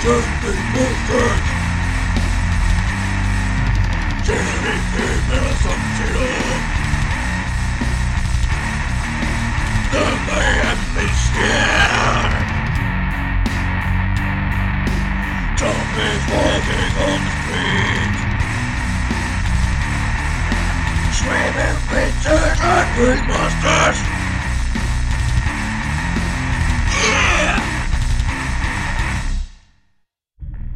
Something monsters! Jeremy som tillhör The Miami Scare! Zombies walking on the street, screaming creatures and monsters!